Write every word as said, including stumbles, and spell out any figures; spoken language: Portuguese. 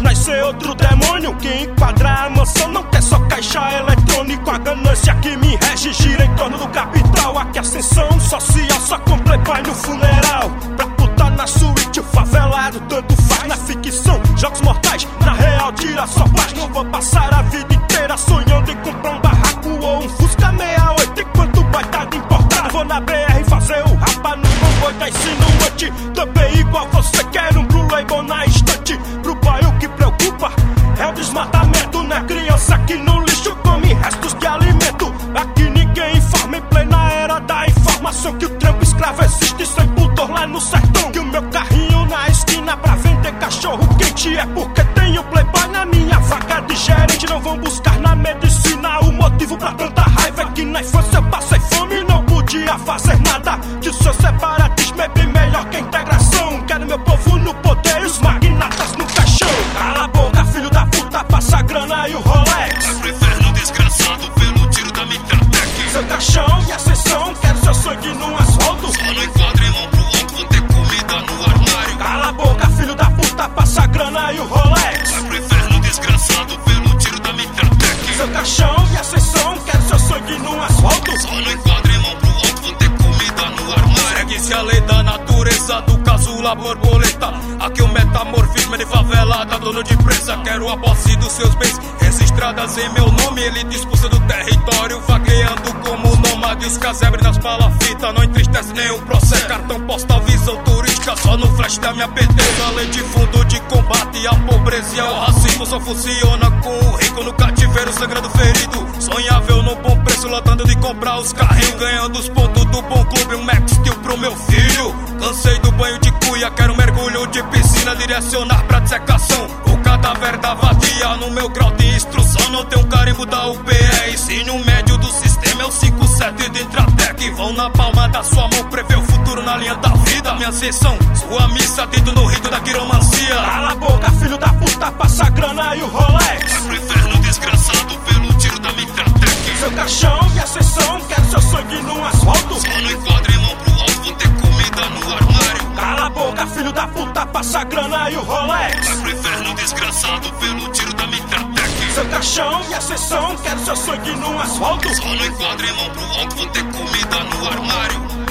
nascer outro demônio que enquadra a mansão. Não quer só caixa eletrônico, a ganância que me rege gira em torno do capital. Aqui ascensão social só comprei pai no funeral. Pra putar na suíte, o favelado tanto faz. Na ficção, jogos mortais, na real tira só paz. Não vou passar a vida inteira sonhando em comprar um barraco ou um Fusca meia oito enquanto vai tá de importado. Vou na B R fazer o rapa no comboio da insinuante. Também igual você quer um Blue Label na estante. Pro pai o que preocupa é o desmatamento, né? Criança que no lixo come restos de alimento. Aqui ninguém informa em plena era da informação que o trampo escravo existe sem pudor lá no sertão. Que o meu carrinho na esquina pra vender cachorro quente é porque tenho playboy na minha vaga de gerente. Não vão buscar na medicina o motivo pra tanta raiva. É que na infância eu passei fome e não podia fazer nada. Que o seu separatismo é bem melhor que a integração. Quero meu povo no poder e os magnatas no caixão. Cala a boca, filho da puta, passa a grana e o Rolex. Vai pro inferno desgraçado pelo tiro da Mitratec. Seu caixão e ascensão, quero seu sangue no asfalto. Só no enquadro, irmão, pro outro vou ter comida no armário. Cala a boca, filho da puta, passa a grana e o Rolex. Vai pro inferno desgraçado pelo tiro da Mitratec. Seu caixão e ascensão, quero seu sangue no asfalto. Só no enquadro, irmão, pro outro vou ter comida no armário. Segue-se a lei da natureza do casulo, a borboleta. Aqui o metamorfismo é de favelada, dono de presa. Quero a posse dos seus bens registradas em meu nome. Ele te expulsa do território, vagueando como nômade. Os casebres nas palafitas, não entristece nenhum processo. Cartão postal, visão turística, só no flash da minha P T. A lei de fundo de combate à pobreza e ao racismo só funciona com o rico no cativeiro, sangrando ferido. Sonhável no bom preço, lotando de comprar os carrinhos, ganhando os pontos do bom clube, um Max Steel pro meu filho. Cansei do banho de cuia, quero um mergulho de piscina, direcionar pra dissecação o cadáver da vadia. No meu grau de instrução não tem um carimbo da U P E. Ensino médio do sistema é o cinco sete de Intratec. Vão na palma da sua mão, prever o futuro na linha da vida. Minha sessão, sua missa, dentro no rito da quiromancia. Cala a boca, filho da puta, passa a grana e o Rolex. Vai pro inferno desgraçado pelo tiro da Mitratec. Seu caixão e ascensão, quero seu sangue no asfalto. Só no enquadro, irmão, pro alto vou ter comida no armário. Cala a boca, filho da puta, passa a grana e o Rolex. Vai pro inferno desgraçado pelo tiro da Mitratec. Seu caixão e ascensão, quero seu sangue no asfalto. Só no enquadro, irmão, pro alto vou ter comida no armário.